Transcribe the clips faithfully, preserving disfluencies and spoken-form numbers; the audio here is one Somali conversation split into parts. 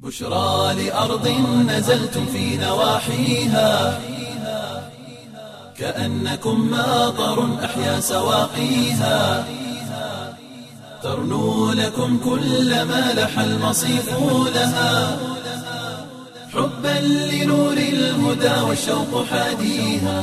بشرى لأرض نزلتم في نواحيها كأنكم ماطر أحيا سواقيها ترنو لكم كل ما لح المصيف لها حبا لنور الهدى والشوق حاديها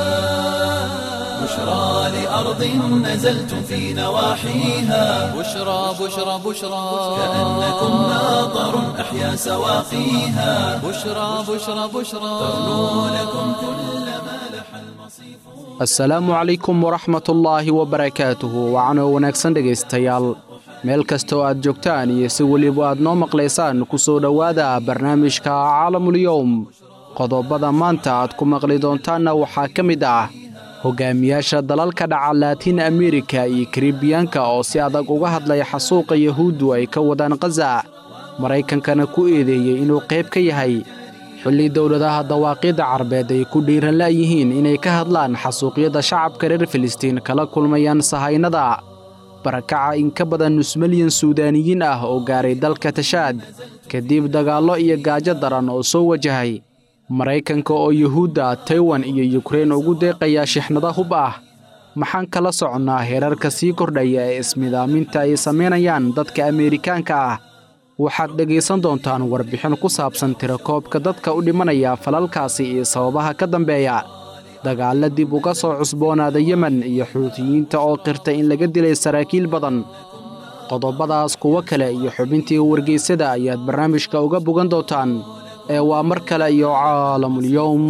بشرى لأرض نزلتم في نواحيها بشرى بشرى بشرى كأنكم ماطر أحيا سواقيها بشرى بشرى بشرى ترنو لكم كل ما لح المصيف. asalaamu calaykum waraxmatullaahi wabarakaatuhu wacanoo wanaagsan dhegaystayaal meel kastoo aad joogtaan iyo si weliba aad noo maqlaysaan ku soo dhowaada barnaamijka caalamulyowm qodobada maanta aad ku maqli doontaanna waxaa ka mid ah hogaamiyaasha dalalka dhaca laatiin amerika iyo karibiyaanka oo si adag uga hadlaya xasuuqa yahuuddu ay ka wadaan khaza maraykankana ku eedeeyey inuu qayb ka yahay xilli dowladaha dawaaqidda carbeed ay ku dhiiran la'yihiin inay ka hadlaan xasuuqyada shacabka reer filistiin kala kulmayaan sahaynada barakaca in ka badan nus milyan suudaaniyiin ah oo gaaray dalka tashaad kadib dagaallo iyo gaajo daran oo soo wajahay maraykanka oo yuhuudda taiwan iyo yukrain ugu deeqaya shixnado hub ah maxaan kala soconnaa heerarka sii kordhaya ee ismidaaminta ay samaynayaan dadka ameerikaanka ah waxaad dhegaysan doontaan warbixin ku saabsan tirakoobka dadka u dhimanaya falalkaasi iyo sababaha ka dambeeya dagaalla dib uga soo cusboonaada yemen iyo xuutiyiinta oo qirta in laga dilay saraakiil badan qodobadaas kuwo kale iyo xubintii wargeysada ayaad barnaamijka uga bogan doontaan ee waa mar kale iyo caalamulyowm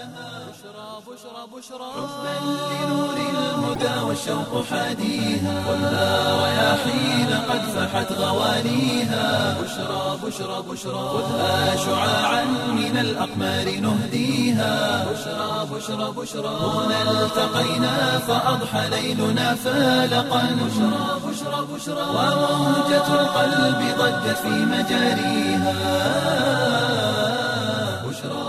والشوق حاديها كلها رياحين قد فحت غوانيها بشرى بشرى بشرى خذها شعاعا من الأقمار نهديها بشرى بشرى بشرى هنا التقينا فأضحى ليلنا فالقا بشرى بشرى بشرى وموجة القلب ضجت في مجاريها بشرى.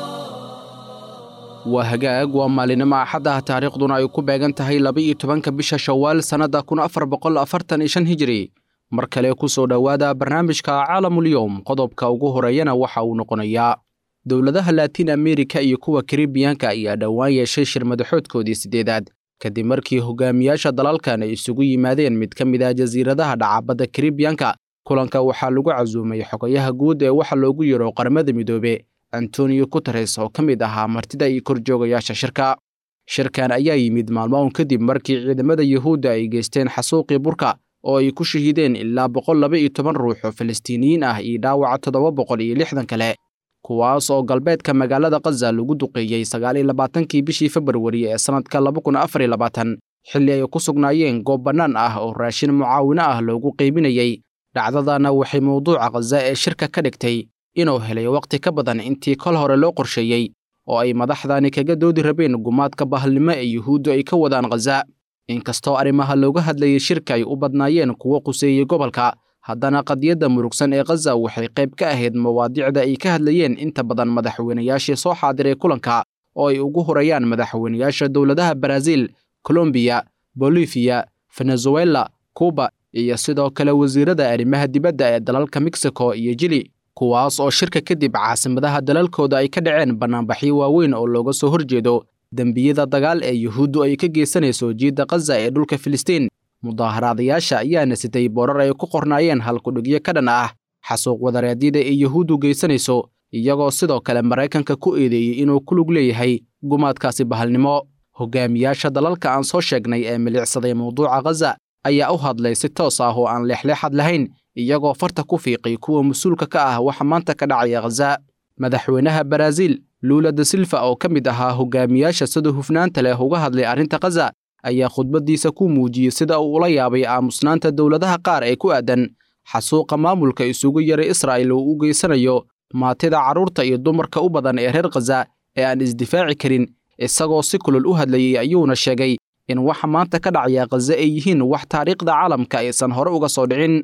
waa hagaag waa maalinimo axaddaha taariikhduna ay ku beegan tahay laba-iyo tobanka bisha shawaal sannadda kun afar boqol afartan iyo shan hijiri mar kale ku soo dhowaada barnaamijka caalamulyowm qodobka ugu horeeyana waxa uu noqonayaa dowladaha laatiin amerika iyo kuwa karibiyaanka ayaa dhowaan yeeshay shir madaxoodkoodii siddeedaad kadib markii hogaamiyaasha dalalkan ay isugu yimaadeen mid ka mid ah jasiiradaha dhacabadda karibiyaanka kulanka waxaa lagu casuumay xogayaha guud ee waxa loogu yiro qaramada midoobe antonio guteres oo ka mid ahaa martida iyo korjoogayaasha shirka shirkan ayaa yimid maalmo un kadib markii ciidamada yuhuudda ay geysteen xasuuqii burka oo ay ku shahiideen ilaa boqol laba iyo toban ruux oo falastiiniyiin ah iyo dhaawaca toddoba boqol iyo lixdan kale kuwaas oo galbeedka magaalada khaza lagu duqeeyey sagaal iyo labaatankii bishii februari ee sannadka laba kun afar iyo labaatan xilli ay ku sugnaayeen goob bannaan ah oo raashin mucaawino ah loogu qaybinayey dhacdadana waxay mawduuca khaza ee shirka ka dhigtay inuu helay waqti ka badan intii kol hore loo qorsheeyey oo ay madaxdani kaga doodi rabeen gumaadka bahalnimo ee yuhuuddu ay ka wadaan khaza inkastoo arrimaha looga hadlayay shirka ay u badnaayeen kuwo quseeyey gobolka haddana qadiyadda murugsan ee khaza waxay qayb ka ahayd mawaadiicda ay ka hadlayeen inta badan madaxweynayaashii soo xaadiray kulanka oo ay ugu horreeyaan madaxweynayaasha dowladaha baraaziil kolombiya bolifiya venezuela kuuba iyo sidoo kale wasiirada arrimaha dibadda ee dalalka mexico iyo jili kuwaas oo shirka kadib caasimadaha dalalkooda ay ka dhaceen bannaanbaxyo waaweyn oo looga soo horjeedo dembiyada dagaal ee yuhuuddu ay ka geysanayso jiidda khaza ee dhulka filistiin mudaaharaadayaasha ayaana sitay boorar ay ku qornaayeen halkudhigyo ka dhan ah xasuuq wadareedyada ee yuhuuddu geysanayso iyagoo sidoo kale maraykanka ku eedeeyey inuu ku lug leeyahay gumaadkaasi bahalnimo hogaamiyaasha dalalka aan soo sheegnay ee milicsaday mawduuca khaza ayaa u hadlay si toos ah oo aan leexleexad lahayn iyagoo farta ku fiiqay kuwa mas-uulka ka ah waxa maanta ka dhacaya khaza madaxweynaha baraaziil luula da silva oo ka mid ahaa hogaamiyaasha sida hufnaanta leh uga hadlay arrinta khaza ayaa khudbaddiisa ku muujiyey sida uu ula yaabay aamusnaanta dowladaha qaar ee ku aadan xasuuqa maamulka isugu yaray israa'il oo u geysanayo maatida carruurta iyo dumarka u badan ee reer khaza ee aan isdifaaci karin isagoo si kulul u hadlayey ayuuna sheegay in waxa maanta ka dhacaya khaza ay yihiin wax taariikhda caalamka aysan hore uga soo dhicin.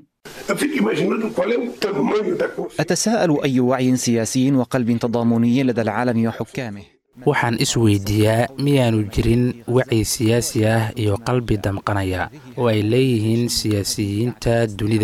أتساءل أي وعي سياسي وقلب تضامني لدى العالم وحكامه waxaan isweydiiyaa miyaanu jirin wacyi siyaasi ah iyo qalbi damqanaya oo ay leeyihiin siyaasiyiinta dunidan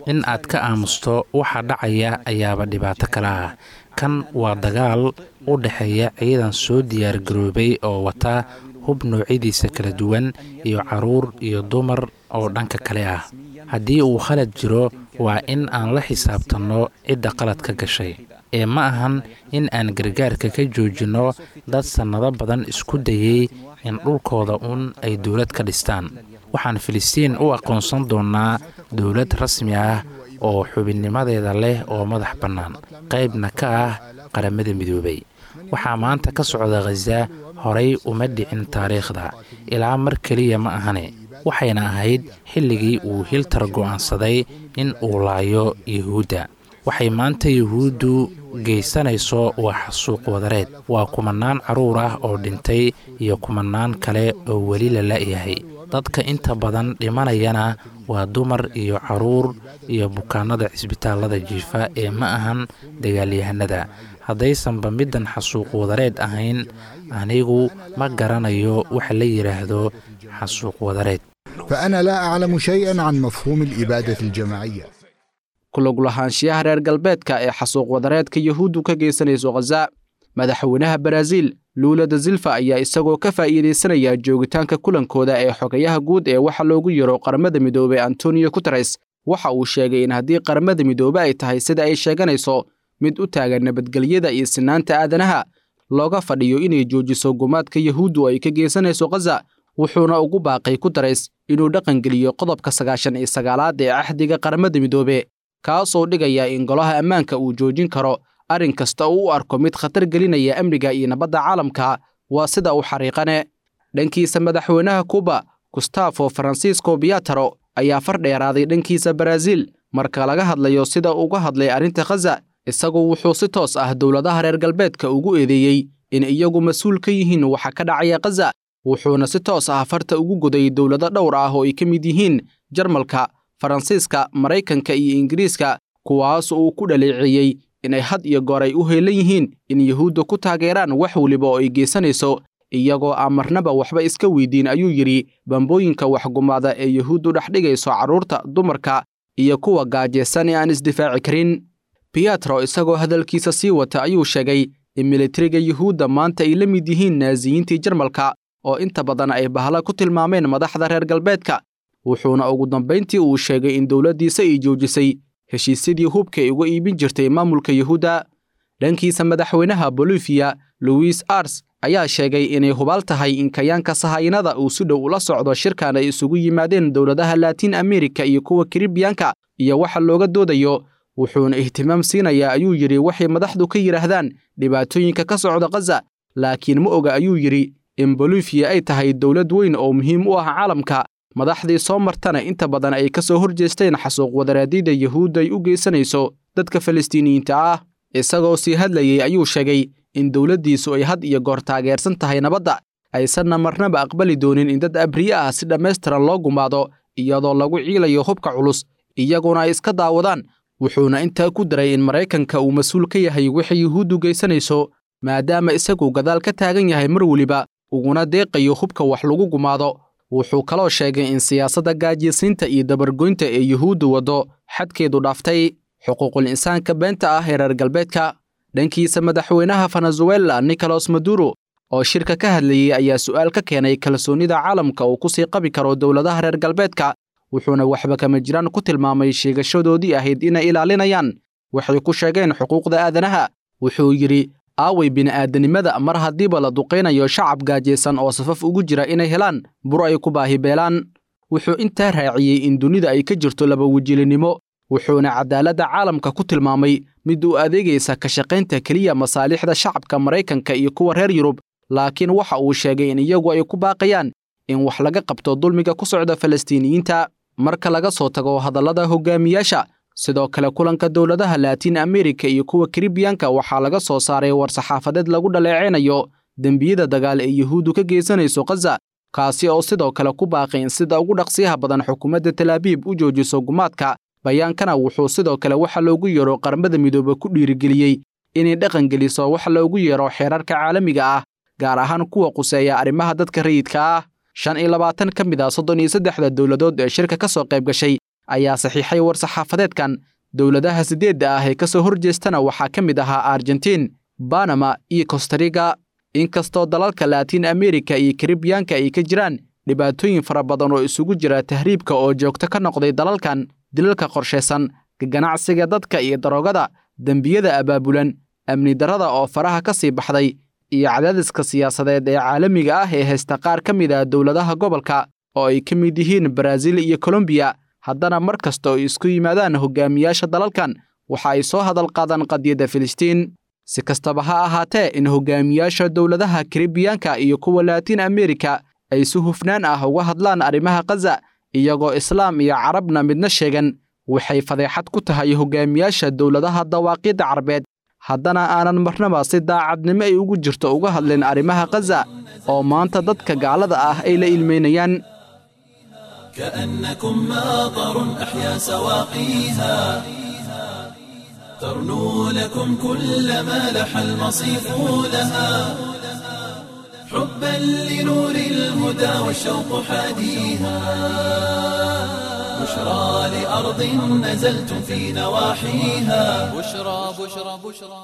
in aad ka aamusto waxa dhacaya ayaaba dhibaato kale ah. kan waa dagaal u dhexeeya ciidan soo diyaargaroobay oo wata hub noocyadiisa kala duwan iyo caruur iyo dumar oo dhanka kale ah. haddii uu khalad jiro waa in aan la xisaabtanno cidda qalad ka gashay ee ma ahan in aan gargaarka ka joojinno dad sannado badan isku dayay in dhulkooda uun ay dowlad ka dhistaan. waxaan filistiin u aqoonsan doonnaa dowlad rasmi ah oo xubinnimadeeda leh oo madax bannaan, qaybna ka ah qaramada midoobay. waxaa maanta ka socda khaza horay uma dhicin taariikhda, ilaa mar keliya ma ahane. waxayna ahayd xilligii uu Hitler go'aansaday in uu laayo yuhuudda. waxay maanta yuhuuddu geysanayso waa xasuuq wadareed. waa kumanaan carruur ah oo dhintay iyo kumanaan kale oo weli la la'yahay. dadka inta badan dhimanayana waa dumar iyo carruur iyo bukaanada cisbitaallada jiifa ee ma ahan dagaalyahanada. haddaysanba middan xasuuq wadareed ahayn, anigu ma garanayo waxa la yidhaahdo xasuuq wadareed. فأنا لا أعلم شيئا عن مفهوم الإبادة الجماعية. kulug lahaanshiyaha reer galbeedka ee xasuuq wadareedka yuhuuddu ka geysanayso khaza. madaxweynaha Brazil Lula da Silva ayaa isagoo ka faa'iideysanaya joogitaanka kulankooda ee xogayaha guud ee waxa loogu yiro qaramada midoobay Antonio Guterres waxa uu sheegay in haddii qaramada midoobay ay tahay sida ay sheeganayso mid u taagan nabadgelyada iyo sinaanta aadanaha, looga fadhiyo inay joojiso gumaadka yuhuuddu ay ka geysanayso khaza. wuxuuna ugu baaqay Guterres inuu dhaqan geliyo qodobka sagaashan iyo sagaalaad ee ahdiga qaramada midoobay, kaasoo dhigaya in golaha ammaanka uu joojin karo arrin kasta oo u arko mid khatar gelinaya amniga iyo nabadda caalamka. waa sida uu xariiqane. dhankiisa madaxweynaha Cuba Gustavo Francisco Piatro ayaa fardheeraaday dhankiisa Brazil marka laga hadlayo sida uu uga hadlay arrinta khaza. isagu wuxuu si toos ah dowladaha reer galbeedka ugu eedeeyay in iyagu mas'uul ka yihiin waxa ka dhacaya khaza, wuxuuna si toos ah farta ugu goday dowlado dhowr ah oo ay ka mid yihiin Jarmalka, Faransiiska, Mareykanka iyo Ingiriiska, kuwaas oo uu ku dhaleeceeyay inay had iyo goor ay u heelan yihiin in yuhuudda ku taageeraan wax waliba oo ay geysanayso, iyagoo aan marnaba waxba iska weydiin ayuu yidhi bambooyinka waxgumaada ee yuhuuddu dhexdhigayso carruurta, dumarka iyo kuwa gaajeysan ee aan isdifaaci karin. Pietro isagoo hadalkiisa sii wata ayuu sheegay in militariga yuhuudda maanta ay la mid yihiin naaziyiintii Jarmalka oo inta badan ay bahla ku tilmaameen madaxda reer galbeedka. wuxuuna ugu dambeyntii uu sheegay in dowladdiisa ay joojisay heshiisyadii hubka ay uga iibin jirtay maamulka yuhuudda. dhankiisa madaxweynaha Bolivia Luis Arce ayaa sheegay inay hubaal tahay in kayaanka sahaynada uu si dhow ula socdo shirkan ay isugu yimaadeen dowladaha Latin America iyo kuwa Caribbeanka iyo waxa looga doodayo. wuxuuna ihtimaam siinayaa ayuu yidhi waxay madaxdu ka yiraahdaan dhibaatooyinka ka socda khaza, laakiin ma oga ayuu yidhi in Bolivia ay tahay dowlad weyn oo muhiim u ah caalamka. madaxdii soo martana inta badan ay ka soo horjeesteen xasuuq wadareedida yuhuudda ay u geysanayso dadka Falastiiniyiinta ah. isagoo sii hadlayay ayuu sheegay in dowladdiisu ay had iyo goor taageersan tahay nabadda, aysanna marnaba aqbali doonin in dad abriye ah si dhammaystiran loo gumaado iyadoo lagu ciilayo hubka culus, iyaguna ay iska daawadaan. wuxuuna intaa ku daray in Mareykanka uu mas'uul ka yahay wixii yuhuuddu geysanayso, maadaama isagu gadaal ka taagan yahay mar waliba uguna deeqayo hubka wax lagu gumaado. wuxuu kaloo sheegay in siyaasadda gaajiysiinta iyo dabargoynta ee yuhuuddu wado xadkeedu dhaaftay xuquuqul insaanka beenta ah ee reer galbeedka. dhankiisa madaxweynaha Venezuela Nicolas Maduro oo shirka ka hadlayay ayaa su'aal ka keenay kalsoonida caalamka uu ku sii qabi karo dowladaha reer galbeedka, wuxuuna waxba kama jiraan ku tilmaamay sheegashadoodii ahayd inay ilaalinayaan waxay ku sheegeen xuquuqda aadanaha. wuxuu yidhi aaway bini'aadanimada mar haddiiba la duqaynayo shacab gaajeysan oo safaf ugu jira inay helaan bur ay ku baahi beelaan. wuxuu intaa raaciyey in dunida ay ka jirto laba wajilinimo, wuxuuna cadaaladda caalamka ku tilmaamay mid u adeegaysa ka shaqaynta keliya masaalixda shacabka Mareykanka iyo kuwa reer Yurub, laakiin waxa uu sheegay in iyagu ay ku baaqayaan in wax laga qabto dulmiga ku socda Falastiiniyiinta. marka laga soo tago hadallada hogaamiyaasha, sidoo kale kulanka dowladaha Latin America iyo kuwa Caribbeanka waxaa laga soo saaray war saxaafadeed lagu dhaleeceynayo dembiyada dagaal ee yuhuuddu ka geysanayso khaza, kaasi oo sidoo kale ku baaqay in sida ugu dhaqsiyaha badan xukuumadda Tel Aviv u joojiso gumaadka. bayaankana wuxuu sidoo kale waxa loogu yeero qaramada midoobay ku dhiirigeliyey inay dhaqan geliso waxa loogu yeero xeerarka caalamiga ah, gaar ahaan kuwa quseeya arrimaha dadka rayidka ah. shan iyo labaatan ka mid ah soddon iyo saddex dowladood ee shirka ka soo qayb gashay ayaa saxiixay war-saxaafadeedkan. dowladaha sideedda ah ee ka soo horjeestana waxaa ka mid ahaa Argentiin, Panama iyo Costa Rica. inkastoo dalalka Latin America iyo Caribbean-ka ay ka jiraan dhibaatooyin fara badan oo isugu jira tahriibka oo joogto ka noqday dalalkan, dilalka qorsheysan, ganacsiga dadka iyo daroogada, dembiyada abaabulan, amni darrada oo faraha ka sii baxday, iyo cadaadiska siyaasadeed ee caalamiga ah ee haysta qaar ka mid ah dowladaha gobolka oo ay ka mid yihiin Brazil iyo Colombia. haddana mar kasta oo isku yimaadaan hogaamiyaasha dalalkan waxa ay soo hadal qaadaan qadiyadda Filistiin. si kastaba ha ahaatee in hogaamiyaasha dowladaha Caribbean-ka iyo kuwa Latin America ay si hufnaan ah uga hadlaan arrimaha Gaza iyagoo Islaam iyo Carabna midna sheegan, waxay fadeexad ku tahay hogaamiyaasha dowladaha dawaaqidda Carbeed. haddana aanan marnaba si daacadnimo ay ugu jirto uga hadleen arrimaha Gaza oo maanta dadka gaalada ah ay la ilmeynayaan. كأنكم ماطر أحيا سواقيها ترنو لكم كل ما لح المصيف لها حبا لنور الهدى والشوق حاديها بشرى لأرض نزلتم في نواحيها بشرى بشرى بشرى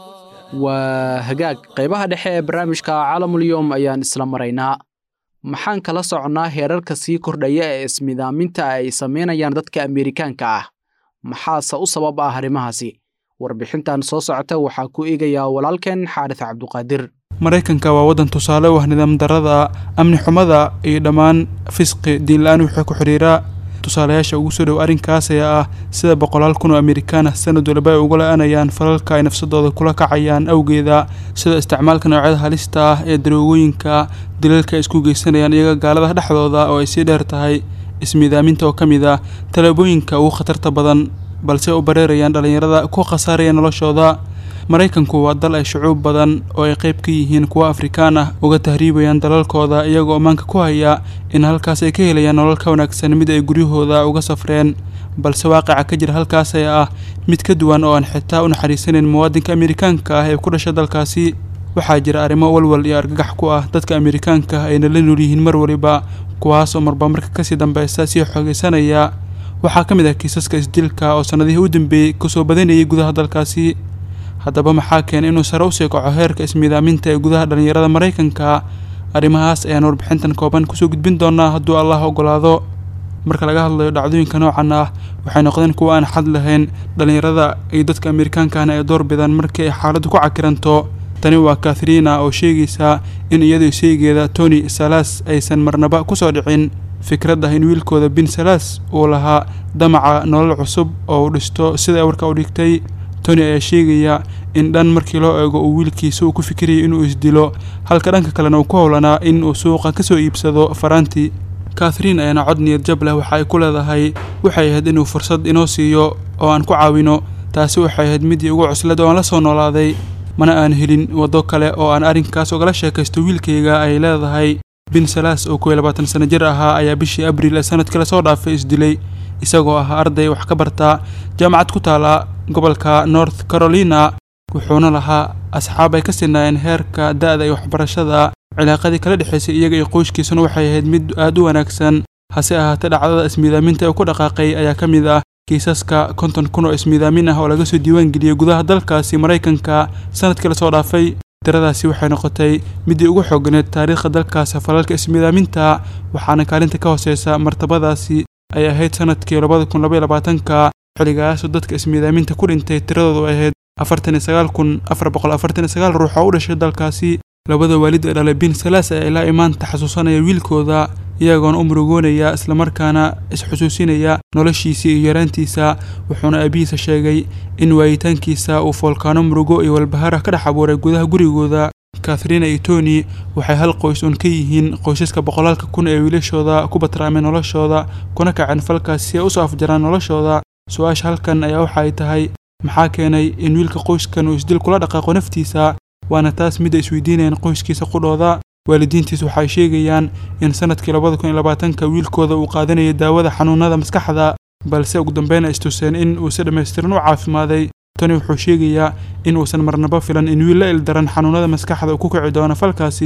وهجاج قيبها دحية برامج كعالم اليوم أيان إسلام مرينا. maxaan kala soconnaa heerarka sii kordhaya ee ismidaaminta ay sameynayaan dadka Ameerikaanka ah? maxaase u sabab ah arrimahaasi? warbixintan soo socota waxaa ku eegayaa walaalkeen Xaaris Cabduqaadir. Mareykanka waa wadan tusaale u ah nidaam darrada, amni xumada iyo dhammaan fisqi diin la'aan wixii ku xiriira. tusaalayaasha ugu soo dhow arrinkaas ayaa ah sida boqolaal kun oo Ameerikaan ah sanad walba ay uga la'aanayaan falalka ay nafsadooda kula kacayaan awgeeda, sida isticmaalka noocyada halista ah ee daroogooyinka, dilalka ay isku geysanayaan iyaga gaalada dhexdooda oo ay sii dheer tahay ismidaaminta oo ka mid ah talaabooyinka ugu khatarta badan balse u bareerayaan dhalinyarada ku khasaaraya noloshooda. Mareykanku waa dal ay shucuub badan oo ay qayb ka yihiin kuwa Afrikaan ah uga tahriibayaan dalalkooda iyagoo ammaanka ku haya in halkaas ay ka helayaan nolol ka wanaagsan mid ay guryahooda uga safreen, balse waaqica ka jira halkaas ayaa ah mid ka duwan oo aan xitaa u naxariisanin muwaadinka Ameerikaanka ah ee ku dhashay dalkaasi. waxaa jira arrimo walwal iyo argagax ku ah dadka Ameerikaanka ah ayna la nool yihiin mar waliba, kuwaas oo marba marka kasii dambaysa sii xoogaysanaya. waxaa ka mid ah kiisaska isdilka oo sanadihii u dambeeyey kusoo badanayay gudaha dalkaasi. haddaba maxaa keenay inuu sare u sii kaco heerka ismidaaminta ee gudaha dhalinyarada Mareykanka? arrimahaas ayaan warbixintan kooban kusoo gudbin doonaa hadduu Allah ogolaado. marka laga hadlayo dhacdooyinka noocan ah waxay noqdeen kuwa aan xad lahayn dhalinyarada iyo dadka Ameerikaanka ah ee door bidaan markii ay xaaladdu ku cakiranto. tani waa Kathrina oo sheegaysa in iyadoo sheegeeda Tony Salas aysan marnaba ku soo dhicin fikradda in wiilkooda Ben Salas uu lahaa damaca nolol cusub oo u dhisto sida warka u dhigtay. Tony ayaa sheegaya in dhan markii loo eego uu wiilkiisa uu ku fikirayay inuu isdilo, halka dhanka kalena uu ku howlanaa in uu suuqa ka soo iibsado faraanti. Kathrina ayana cod niyad jab leh waxa ay ku leedahay waxay ahayd inuu fursad inoo siiyo oo aan ku caawino. taasi waxay ahayd midii ugu cuslad oo aan la soo noolaaday, mana aan helin wado kale oo aan arrinkaas ogala sheekaysto wiilkayga ay leedahay. Ben Salas oo kow iyo labaatan sano jir ahaa ayaa bishii Abriil ee sanadkii la soo dhaafay isdilay isagoo ah arday wax ka barta jaamacad ku taala gobolka North Carolina. wuxuuna lahaa asxaab ay ka sinaayeen heerka da'da iyo waxbarashada. cilaaqadii kala dhexaysay iyaga iyo qoyskiisuna waxay ahayd mid aad u wanaagsan. hase ahaatee dhacdada ismidaaminta ee ku dhaqaaqay ayaa ka mid ah kiisaska konton kun oo ismidaamin ah oo laga soo diiwaan geliyay gudaha dalkaasi Mareykanka sanadkii la soo dhaafay. tiradaasi waxay noqotay midii ugu xoogganeed taariikhda dalkaas falalka ismidaaminta, waxaana kaalinta ka hooseysa martabadaasi ay ahayd sanadkii laba kun laba iyo labaatan xilligaas dadka ismidaaminta ku dhintay tiradoodu ay ahayd afartan iyo sagaal kun afar boqol afartan iyo sagaal ruux oo u dhashay dalkaasi. labada waalid ee dhalay Ben Salas ayaa ilaa imaanta xasuusanaya wiilkooda iyagoona u murugoonaya isla markaana isxusuusinaya noloshiisa iyo yaraantiisa. wuxuuna aabihiisa sheegay in waayitaankiisa uu foolkaano murugo iyo walbahaar ka dhex abuuray gudaha gurigooda. Kathrina iyo Tony waxay hal qoys un ka yihiin qoysaska boqolaalka kun ee wiilashooda ku batraamay noloshooda kuna kaceen falkaas si ay u soo afjaraan noloshooda. su-aasha halkan ayaa waxa ay tahay maxaa keenay in wiilka qoyskan uu isdil kula dhaqaaqo naftiisa? waana taas mid ay isweydiinayaan qoyskiisa qudhooda. waalidiintiis waxay sheegayaan in sanadkii laba kun iyo labaatan wiilkooda uu qaadanayay daawada xanuunada maskaxda, balse ugu dambeyn ay istuseen in uu si dhammaystiran u caafimaaday. Tony wuxuu sheegayaa in uusan marnaba filan in wiil la ildaran xanuunada maskaxda uu ku kici doono falkaasi.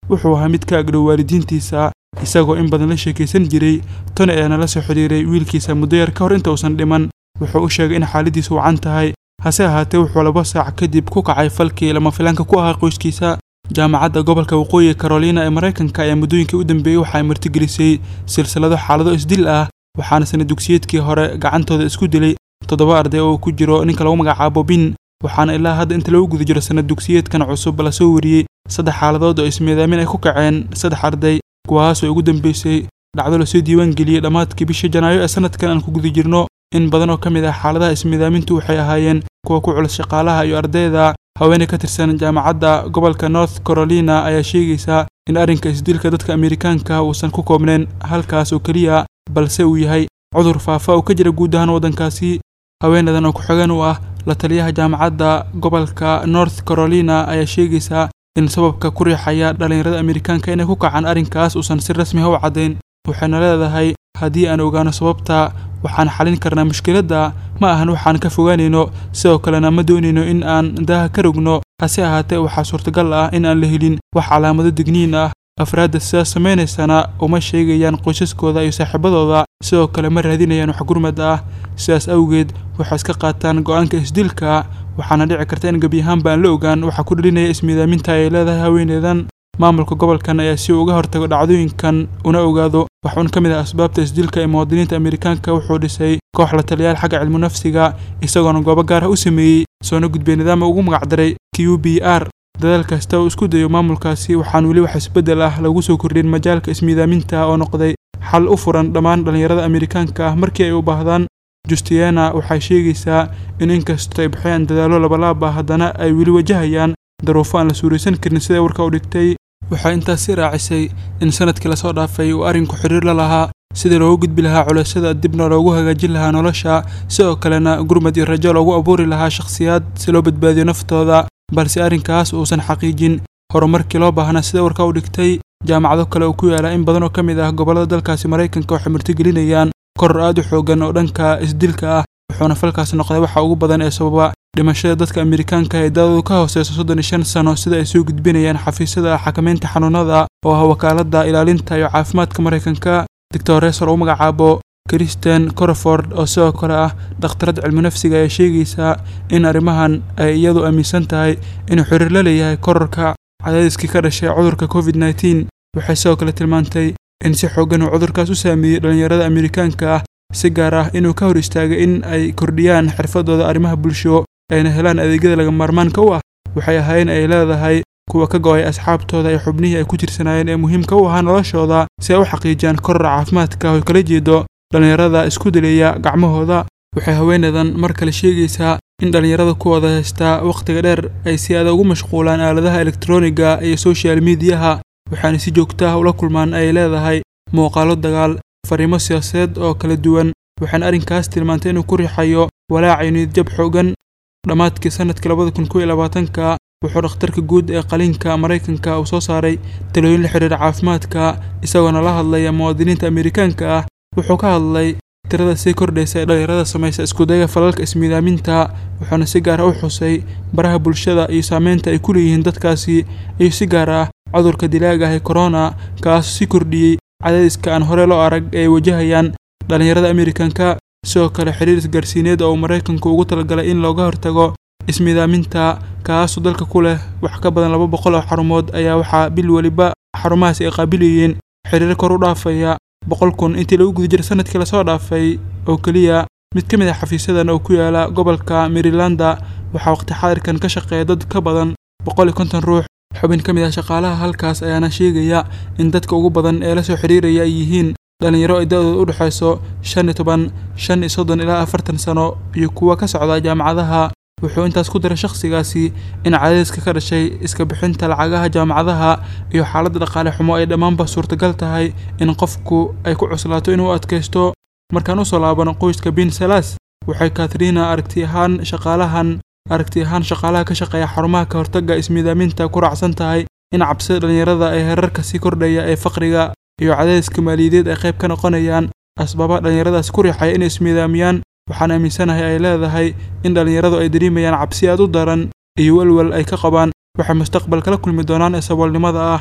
wuxuu ahaa mid ka agdhow waalidiintiisa isagoo in badan la sheekaysan jiray. Tony ayaana la soo xiriiray wiilkiisa muddo yar ka hor inta uusan dhiman. wuxuu u sheegay in xaaladiisu wacan tahay, hase ahaatee wuxuu laba saac kadib ku kacay falkii lama filaanka ku ahaa qoyskiisa. jaamacadda gobolka waqooyi Carolina ee Mareykanka ayaa muddooyinkii u dambeeyay waxa ay martigelisay silsilado xaalado isdil ah, waxaana sanad dugsiyeedkii hore gacantooda isku dilay toddoba arday oo ku jiro ninka lagu magacaabo bin. waxaana ilaa hadda inta lagu guda jiro sanad dugsiyeedkan cusub la soo wariyay saddex xaaladood oo ismiidaamin ay ku kaceen saddex arday, kuwaas oo ugu dambeysay dhacdo la soo diiwaan geliyay dhammaadkii bishii Janaayo ee sanadkan aan ku guda jirno. in badan oo ka mid ah xaaladaha ismiidaamintu waxay ahaayeen kuwa ku culus shaqaalaha iyo ardayda. haweeney ka tirsan jaamacadda gobolka North Carolina ayaa sheegaysa in arrinka isdilka dadka Ameerikaanka uusan ku koobnayn halkaas oo kaliya, balse uu yahay cudur faafa oo ka jira guud ahaan waddankaasi. haweeneydan oo ku xigeen u ah la taliyaha jaamacadda gobolka North Carolina ayaa sheegaysa in sababka ku riixaya dhalinyarada Ameerikaanka inay ku kacaan arrinkaas uusan si rasmi ah u caddayn. waxayna leedahay haddii aan ogaano sababta waxaan xalin karnaa mushkiladda, ma ahan waxaan ka fogaanayno, sidoo kalena ma doonayno in aan daaha ka rogno. hase ahaatee waxaa suurtagal ah in aan la helin wax calaamado digniin ah. afraadda sidaas samaynaysana uma sheegayaan qoysaskooda iyo saaxiibadooda, sidoo kale ma raadinayaan wax gurmad ah. sidaas awgeed waxay iska qaataan go'aanka isdilka, waxaana dhici karta in gebi ahaanba aan la ogaan waxa ku dhalinaya ismiidaaminta ay leedahay haweeneydan. maamulka gobolkan ayaa si uga hortago dhacdooyinkan una ogaado wax un ka mid ah asbaabta isdilka ee muwaadiniinta Ameerikaanka wuxuu dhisay koox la taliyaal xagga cilmi nafsiga, isagoona goobo gaar ah u sameeyey soona gudbiyay nidaam ugu magacdaray Q B R. dadaal kasta oo isku dayo maamulkaasi waxaan weli wax isbeddel ah lagu soo kordhin majaalka ismiidaaminta oo noqday xal u furan dhammaan dhalinyarada Ameerikaanka ah markii ay u baahdaan. Justiana waxay sheegaysaa in inkastoo ay bixiyaan dadaallo labalaab ah haddana ay weli wajahayaan daruufo aan la suuraysan karin sida warka u dhigtay. waxay intaasi raacisay in sanadkii la soo dhaafay uu arrinku xiriir la lahaa sidii loogu gudbi lahaa culeysyada dibna loogu hagaajin lahaa nolosha, sidoo kalena gurmad iyo rajo loogu abuuri lahaa shakhsiyaad si loo badbaadiyo naftooda, balse arrinkaas uusan xaqiijin horumarkii loo baahnaa sida warka u dhigtay. jaamacado kale oo ku yaala in badan oo ka mid ah gobollada dalkaasi Mareykanka waxay martigelinayaan koror aad u xoogan oo dhanka isdilka ah, wuxuuna falkaas noqday waxa ugu badan ee sababa dhimashada dadka Ameerikaanka ee da'doodu ka hooseyso soddon iyo shan sano sida ay soo gudbinayaan xafiisyada xakamaynta xanuunada oo ah wakaaladda ilaalinta iyo caafimaadka Mareykanka. Doctor Resor oo magacaabo Kristen Crawford oo sidoo kale ah dhakhtarad cilmi nafsiga ayaa sheegaysa in arrimahan ay iyadu aaminsan tahay inuu xiriir la leeyahay kororka cadaadiskii ka dhashay cudurka covid nineteen. waxay sidoo kale tilmaantay in si xooggan uu cudurkaas u saameeyey dhalinyarada Ameerikaanka ah, si gaar ah inuu ka hor istaagay in ay kordhiyaan xirfadooda arrimaha bulsho ayna helaan adeegyada laga maarmaanka u ah. waxay ahaayeen ay leedahay kuwa ka go'ay asxaabtooda iyo xubnihii ay ku tirsanaayeen ee muhiimka u ahaa noloshooda si ay u xaqiijiyaan koror caafimaadka oo kala jeedo dhalinyarada isku dilaya gacmahooda. waxay haweeneydan mar kale sheegaysaa in dhalinyarada kuwada haysta waqtiga dheer ay si adag ugu mashquulaan aaladaha elektarooniga iyo social mediaha, waxaana si joogto ah ula kulmaan ay leedahay muuqaalo dagaal, fariimo siyaasadeed oo kala duwan. waxaana arrinkaas tilmaantay inuu ku riixayo walaac iyo niyad-jab xoogan. dhammaadkii sanadkii labada kun kow iyo labaatanka wuxuu dhakhtarka guud ee qalinka Mareykanka uu soo saaray talooyin la xiriira caafimaadka, isagoona la hadlaya muwaadiniinta Ameerikaanka ah. wuxuu ka hadlay tirada sii kordhaysa ee dhalinyarada samaysa isku dayga falalka ismiidaaminta, wuxuuna si gaar ah u xusay baraha bulshada iyo saameynta ay ku leeyihiin dadkaasi, iyo si gaar ah cudurka dilaaga ah ee corona kaas si kordhiyey cadaadiska aan hore loo arag ee wajahayaan dhalinyarada Ameerikaanka. sidoo kale xiriir isgaarsiineed oo Mareykanku ugu talagalay in looga hortago ismiidaaminta kaas oo dalka ku leh wax ka badan laba boqol oo xarumood ayaa waxaa bil waliba xarumahaas ay qaabilayeen xiriir kor u dhaafaya boqol kun intii lagu guda jiray sanadkii la soo dhaafay oo kaliya. mid ka mid ah xafiisyadan oo ku yaala gobolka Maryland waxaa waqti xaadirkan ka shaqeeya dad ka badan boqol iyo konton ruux. xubin ka mid ah shaqaalaha halkaas ayaana sheegaya in dadka ugu badan ee la soo xiriiraya ay yihiin dhalinyaro ay da'doodu u dhaxayso shan iyo toban, shan iyo soddon ilaa afartan sano iyo kuwa ka socda jaamacadaha. wuxuu intaas ku daray shakhsigaasi in cadaadiska ka dhashay iska bixinta lacagaha jaamacadaha iyo xaaladda dhaqaale xumo ay dhammaanba suurtagal tahay in qofku ay ku cuslaato inuu adkaysto. markaan u soo laabano qoyska bin Salas, waxay Katrina aragti ahaan shaqaalahan aragti ahaan shaqaalaha ka shaqeeya xarumaha ka hortagga ismiidaaminta ku raacsan tahay in cabsida dhalinyarada ay heerarka sii kordhaya ee faqriga iyo cadaadiska maaliyadeed ay qayb ka noqonayaan asbaabaha dhalinyaradaas ku riixaya inay ismiidaamiyaan. waxaan aaminsanahay ay leedahay in dhalinyaradu ay dareemayaan cabsi aad u daran iyo walwal ay ka qabaan waxay mustaqbalka la kulmi doonaan ee saboolnimada ah.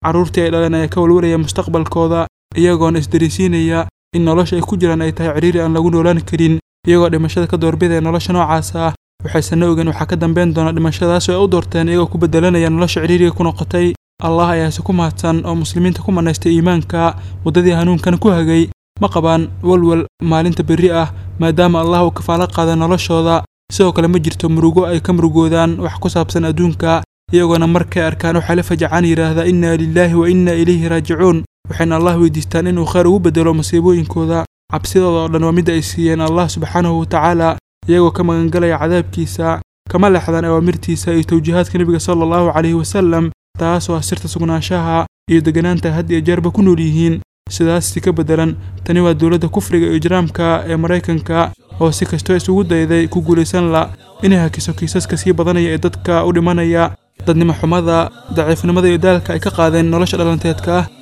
carruurtii ay dhaleen ayaa ka walwalaya mustaqbalkooda iyagoona isdarisiinaya in nolosha ay ku jiraan ay tahay ciriiri aan lagu noolaan karin iyagoo dhimashada ka doorbidaya nolosha noocaas ah waxaysan ogeyn waxaa ka dambeyn doona dhimashadaas oo ay u doorteen iyagoo ku bedelanaya nolosha ciriiriga ku noqotay allah ayaase ku mahadsan oo muslimiinta ku manaystay iimaanka waddadii hanuunkan ku hagay ma qabaan walwal maalinta berri ah maadaama allah uu kafaalo qaada noloshooda sidoo kale ma jirto murugo ay ka murugoodaan wax ku saabsan adduunka iyagoona markay arkaan waxay la fajacaan yidhaahdaa innaa lilaahi wa innaa ilayhi raajicuun waxayna allah weydiistaan inuu khayr ugu bedelo masiibooyinkooda cabsidooda oo dhan waa midda ay siiyeen allah subxaanahu watacaala iyagoo ka magangalaya cadaabkiisa kama leexdaan awaamirtiisa iyo tawjiihaadka nebiga sala allahu calayhi wasallam taas oo ah sirta sugnaanshaha iyo deganaanta had iyo jeerba ku nool yihiin sidaas si ka beddelan tani waa dowladda kufriga iyo ijraamka ee maraykanka oo si kastoo isugu dayday ku guulaysan la inay hakiso kiisaska sii badanaya ee dadka u dhimanaya dadnimo xumada daciifnimada iyo daalka ay ka qaadeen nolosha dhalanteedka ah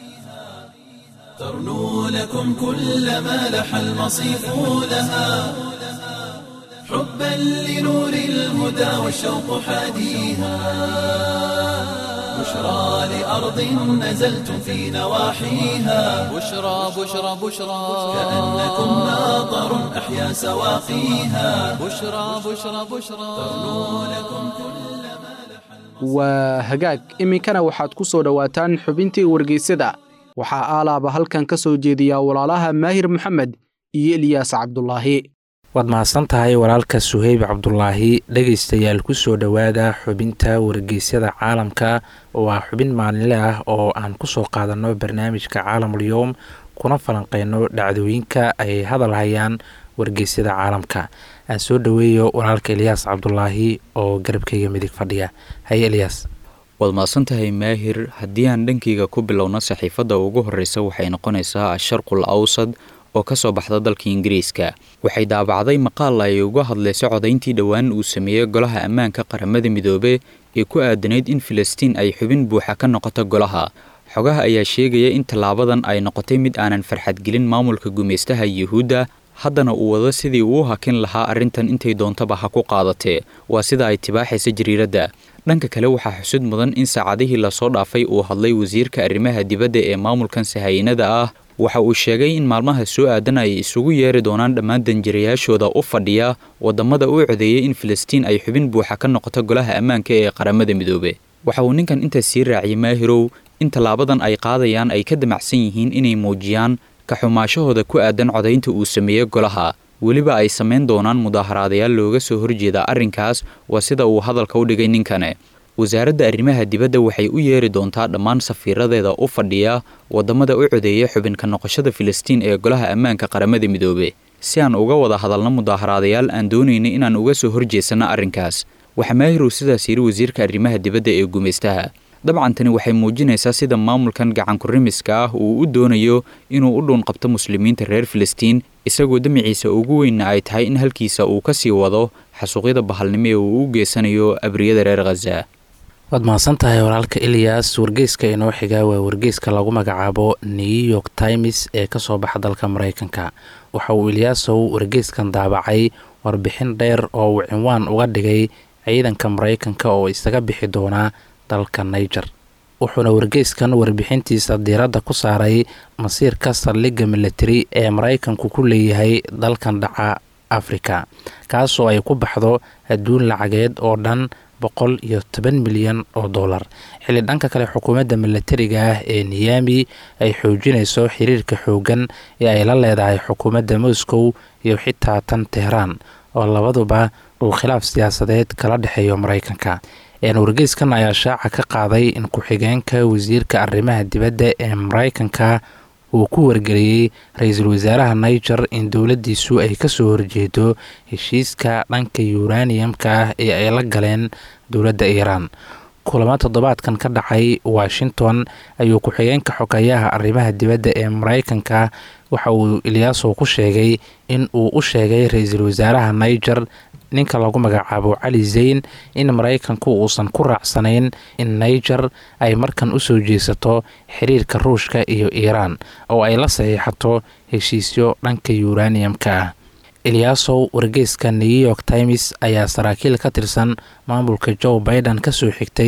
ترنو لكم كل ما لح المصيف لها حبا لنور الهدى والشوق حاديها بشرى لأرض نزلتم في نواحيها بشرى بشرى بشرى كأنكم ناظر أحيا سواقيها بشرى بشرى بشرى لكم كل waa hagaag iminkana waxaad ku soo dhowaataan xubintii wargeysada waxaa aalaaba halkan ka soo jeediyaa walaalaha maahir maxamed iyo eliyaas cabdulaahi waad mahadsan tahay walaalka suheyb cabdulaahi dhegaystayaal ku soo dhowaada xubinta wargeysyada caalamka oo ah xubin maalinle ah oo aan ku soo qaadanno barnaamijka caalamulyoom kuna falanqeyno dhacdooyinka ay hadal hayaan wargeysyada caalamka aan soo dhoweeyo walaalka eliyaas cabdulaahi oo garabkayga midig fadhiya haye eliyaas waad mahadsantahay maahir haddii aan dhankayga ku bilowno saxiifadda ugu horreysa waxay noqonaysaa asharqul awsad oo ka soo baxda dalka ingiriiska waxay daabacday maqaal ay uga hadlayso codayntii dhowaan uu sameeyey golaha ammaanka qaramada midoobe ee ku aadanayd in filistiin ay xubin buuxa ka noqoto golaha xogaha ayaa sheegaya in tallaabadan ay noqotay mid aanan farxadgelin maamulka gumaystaha yuhuudda haddana uu wado sidii uu hakin lahaa arrintan intay doontaba ha ku qaadatee waa sida ay tibaaxaysa jariiradda dhanka kale waxaa xusud mudan in saacadihii lasoo dhaafay uu hadlay wasiirka arrimaha dibadda ee maamulkan sahaayinada ah waxa uu sheegay in maalmaha soo aadan ay isugu yeeri doonaan dhammaan danjirayaashooda u fadhiya waddamada u codeeyay in filistiin ay xubin buuxa ka noqoto golaha ammaanka ee qaramada midoobe waxa uu ninkan intaas sii raaciyay maahirow in tallaabadan ay qaadayaan ay ka damacsan yihiin inay muujiyaan ka xumaashahooda ku aadan codaynta uu sameeyey golaha weliba ay samayn doonaan mudaaharaadayaal looga soo horjeeda arrinkaas waa sida uu hadalka u dhigay ninkane wasaaradda arrimaha dibadda waxay u yeeri doontaa dhammaan safiiradeeda u fadhiya waddamada u codeeya xubinka noqoshada filistiin ee golaha ammaanka qaramada midoobe si aan uga wada hadalno mudaaharaadayaal aan doonaynay inaan uga soo horjeesanno arrinkaas waxaa maahirow sidaas yidhi wasiirka arrimaha dibadda ee gumaystaha dabcan tani waxay muujinaysaa sida maamulkan gacankurimiska ah uu u doonayo inuu u dhuun qabto muslimiinta reer filistiin isagoo damiciisa ugu weynna ay tahay in halkiisa uu ka sii wado xasuuqyada bahalnimo ee uu u geysanayo abriyada reer khaza waad mahadsan tahay walaalka eliyas wargeyska inoo xiga waa wargeyska lagu magacaabo new york times ee ka soo baxa dalka maraykanka waxa uu eliyaasow wargeyskan daabacay warbixin dheer oo uu cinwaan uga dhigay ciidanka maraykanka oo isaga bixi doonaa dalka niger wuxuuna wargeyskan warbixintiisa diiradda ku saaray masiirka saldhigga militari ee maraykanku ku leeyahay dalkan dhaca afrika kaasoo ay ku baxdo adduun lacageed oo dhan boqol iyo toban milyan oo dollar xilli dhanka kale xukuumadda militariga ah ee niyami ay xoojinayso xiriirka xoogan ee ay la leedahay xukuumadda moscow iyo xitaa tan tehraan oo labaduba uu khilaaf siyaasadeed kala dhexeeyo maraykanka wargeyskan ayaa shaaca ka qaaday in ku-xigeenka wasiirka arrimaha dibadda ee maraykanka uu ku wargeliyey ra-iisul wasaaraha niger in dowladdiisu ay kasoo horjeedo heshiiska dhanka yuraniyamka ah ee ay la galeen dowladda iiraan kulamo toddobaadkan ka dhacay washington ayuu ku-xigeenka xogeeyaha arrimaha dibadda ee maraykanka waxa uu eliyaasow ku sheegay in uu u sheegay ra-iisul wasaaraha niger ninka lagu magacaabo cali zayn in maraykanku uusan ku raacsanayn in niger ay markan u soo jeesato xiriirka ruushka iyo iiraan oo ay la saxiixato heshiisyo dhanka yuraniyamka ah eliyaasow wargeyska new york times ayaa saraakiil ka tirsan maamulka joe biden ka soo xigtay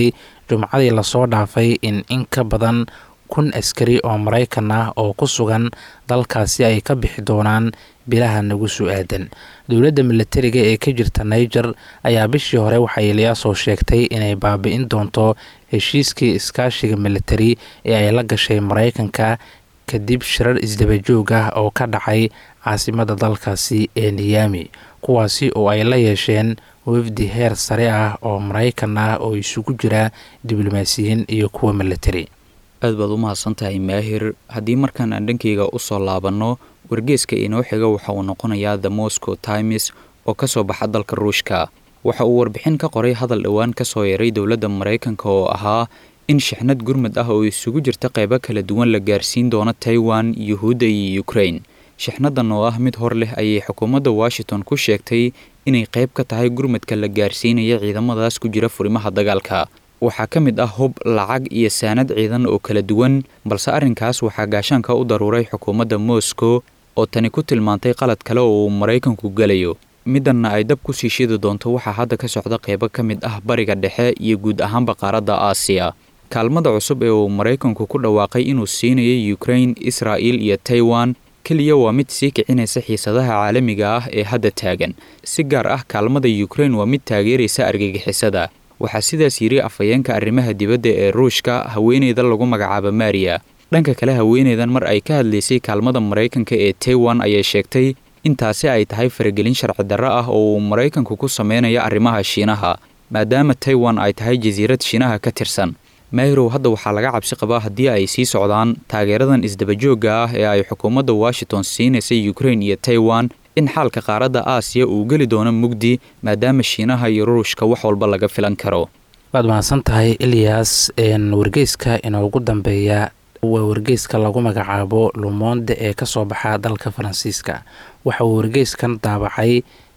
jumcadii lasoo dhaafay in in ka badan kun askari oo maraykan ah oo ku sugan dalkaasi ay ka bixi doonaan bilaha nagu soo aadan. dowladda milatariga ee ka jirta Niger ayaa bishii hore waxay Ilyasoo sheegtay inay baabi'in doonto heshiiskii iskaashiga militari ee ay la gashay Maraykanka kadib shirar isdaba joog ah oo ka dhacay caasimada dalkaasi ee Niamey, kuwaasi oo ay la yeesheen wafdi heer sare ah oo Maraykan ah oo isugu jira diblomaasiyiin iyo kuwa militari. aad baad u mahadsantahay Maahir. haddii markaan aan dhankeyga u soo laabanno, wargeyska inoo xiga waxa uu noqonayaa The Moscow Times oo ka soo baxa dalka Ruushka. waxa uu warbixin ka qoray hadal dhowaan ka soo yaray dowladda Maraykanka oo ahaa in shixnad gurmad ah oo isugu jirta qaybo kala duwan la gaarsiin doono Taiwan, Yuhuudda iyo Ukraine. shixnadan oo ah mid hor leh ayay xukuumadda Washington ku sheegtay inay qayb ka tahay gurmadka la gaarsiinaya ciidamadaas ku jira furimaha dagaalka. waxaa ka mid ah hub, lacag iyo saanad ciidan oo kala duwan, balse arrinkaas waxaa gaashaanka u daruuray xukuumadda Moscow oo tani ku tilmaantay qalad kale oo uu Maraykanku galayo. midanna ay dab ku sii shidi doonto waxaa hadda ka socda qaybo ka mid ah bariga dhexe iyo guud ahaanba qaaradda Aasiya. kaalmada cusub ee uu Maraykanku ku dhawaaqay inuu siinayo Ukraine, Israel iyo Taiwan kaliya waa mid sii kicinaysa xiisadaha caalamiga ah ee hadda taagan. si gaar ah kaalmada Ukraine waa mid taageeraysa argagixisada. waxaa sidaas yiri afayeenka arrimaha dibadda ee Ruushka, haweeneyda lagu magacaabo Maria. dhanka kale, haweeneydan mar ay ka hadlaysay kaalmada Maraykanka ee Taiwan ayay sheegtay intaasi ay tahay faragelin sharci darro ah oo uu Maraykanku ku sameynayo arrimaha Shiinaha, maadaama Taiwan ay tahay jasiirad Shiinaha ka tirsan. Maahirow, hadda waxaa laga cabsi qabaa haddii ay sii socdaan taageeradan isdaba joogga ah ee ay xukuumadda Washington siinaysay Ukraine iyo Taiwan in xaalka qaaradda Aasiya uu geli doono mugdi, maadaama Shiinaha iyo Ruushka wax walba laga filan karo. waad mahadsantahay Ilyas. wargeyska inoogu dambeeya waa wargeyska lagu magacaabo Le Monde ee ka soo baxa dalka Faransiiska. waxa uu wargeyskan daabacay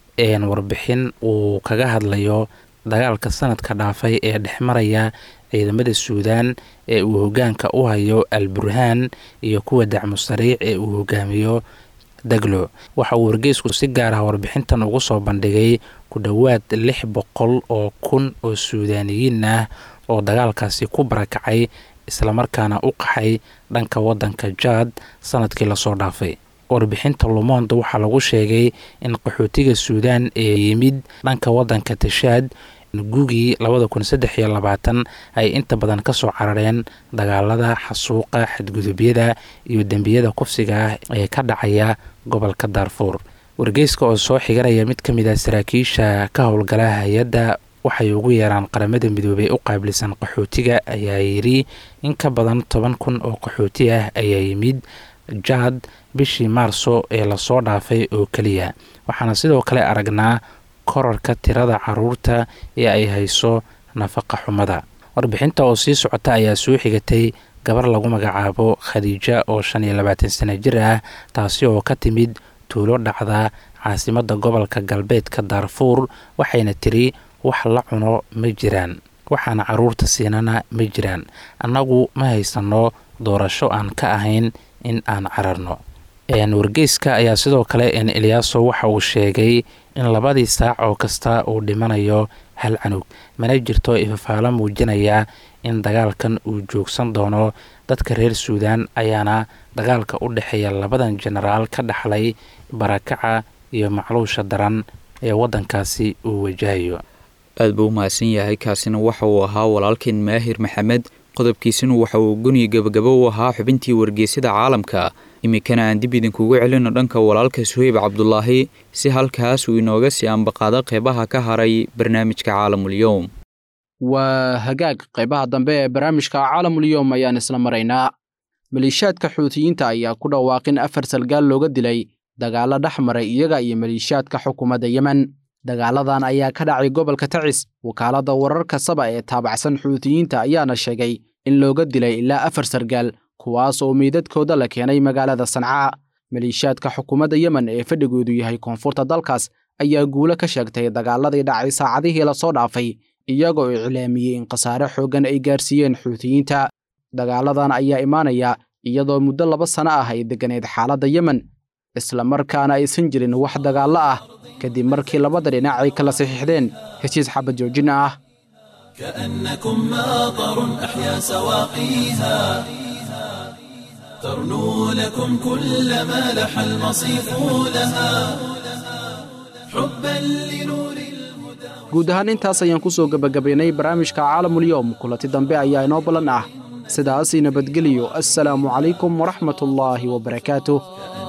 warbixin uu kaga hadlayo dagaalka sanadka dhaafay ee dhexmaraya ciidamada Suudaan ee uu hogaanka u hayo Al-Burhaan iyo kuwa dacmo sariic ee uu hogaamiyo Daglo. waxa uu wargeysku si gaar ah warbixintan ugu soo bandhigay ku dhowaad lix boqol oo kun oo Suudaaniyiin ah oo dagaalkaasi ku barakacay isla markaana u qaxay dhanka wadanka Chad sanadkii la soo dhaafay. warbixinta Le Monde waxaa lagu sheegay in qaxootiga Suudaan ee yimid dhanka wadanka Chad gugii labada kun saddex iyo labaatan ay inta badan ka soo carareen dagaalada, xasuuqa, xadgudubyada iyo dembiyada kufsiga ah ee ka dhacaya gobolka Darfur. wargeyska oo soo xiganaya mid ka mid ah saraakiisha ka howlgala hay-adda waxay ugu yeeraan qaramada midoobay u qaabilsan qaxootiga ayaa yiri in ka badan toban kun oo qaxooti ah ayaa yimid Chad bishii Maarso ee la soo dhaafay oo kaliya. waxaana sidoo kale aragnaa korarka tirada caruurta ee ay hayso nafaqa xumada. warbixinta oo sii socota ayaa soo xigatay gabar lagu magacaabo Khadija oo shan iyo labaatan sano jir ah, taasi oo ka timid tuulo dhacda caasimada gobolka galbeedka Darfur. waxayna tiri wax la cuno ma jiraan, waxaana caruurta siinana ma jiraan. annagu ma haysano doorasho aan ka ahayn in aan cararno. wargeyska ayaa sidoo kale in Ilyasoo waxa uu sheegay in labadii saac oo kasta uu dhimanayo hal canug, mana jirto ifafaalo muujinaya in dagaalkan uu joogsan doono. dadka reer Suudaan ayaana dagaalka u dhexeeya labadan generaal ka dhaxlay barakaca iyo macluusha daran ee wadankaasi uu wajahayo. aad buu mahadsan yahay. kaasina waxa uu ahaa walaalkeen Maahir Maxamed. qodobkiisina waxa uu guniga gabagabo u ahaa xubintii wargeysada caalamka. iminkana aan dib idinkugu celino dhanka walaalka Suhayb Cabdulaahi si halkaas uu inooga sii ambaqaado qeybaha ka haray barnaamijka Caalamul Yawm. waa hagaag qaybaha dambe ee barnaamijka Caalamul Yawm ayaan isla maraynaa. maleeshiyaadka Xuutiyiinta ayaa ku dhawaaqin afar salgaal looga dilay dagaalo dhexmaray iyaga iyo maleeshiyaadka xukuumadda Yemen. dagaaladan ayaa ka dhacay gobolka Tacis. wakaaladda wararka Saba ee taabacsan Xuutiyiinta ayaana sheegay in looga dilay ilaa afar sargaal, kuwaas oo meydadkooda la keenay magaalada Sanca. maleeshiyaadka xukuumadda Yemen ee fadhigoodu yahay koonfurta dalkaas ayaa guulo ka sheegtay dagaaladii dhacay saacadihii la soo dhaafay, iyagoo iclaamiyey in khasaare xooggan ay gaarsiiyeen Xuutiyiinta. dagaaladan ayaa imaanaya iyadoo muddo laba sano ah ay deganeed xaaladda Yemen, isla markaana aysan jirin wax dagaallo ah kadib markii labada dhinac ay kala saxiixdeen heshiis xabad joojin ah. كأنكم ماطر أحيا سواقيها ترنو لكم كل ما لح المصيف لها حبا لنور الهدى. guud ahaan intaas ayaan ku soo gabagabaynay barnaamijka caalamulyoom kulanti dambe ayaa inoo ballan ah sidaasi nabadgeliyo assalaamu calaykum waraxmatullaahi wabarakaatuh.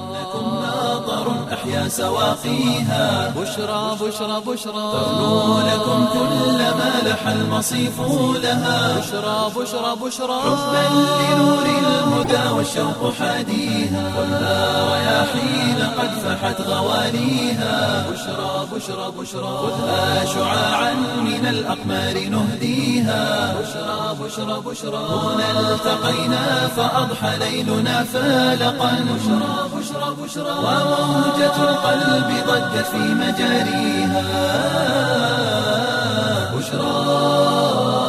أحيا سواقيها بشرى بشرى بشرى ترنو لكم كل ما لح المصيف لها بشرى بشرى بشرى حبا لنور الهدى والشوق حاديها والها رياحين قد فحت غواليها بشرى بشرى بشرى خذها شعاعا من الأقمار نهديها بشرى بشرى بشرى هنا التقينا فأضحى ليلنا فالقا بشرى بشرى بشرى وموجة القلب ضجت في مجاريها بشرى.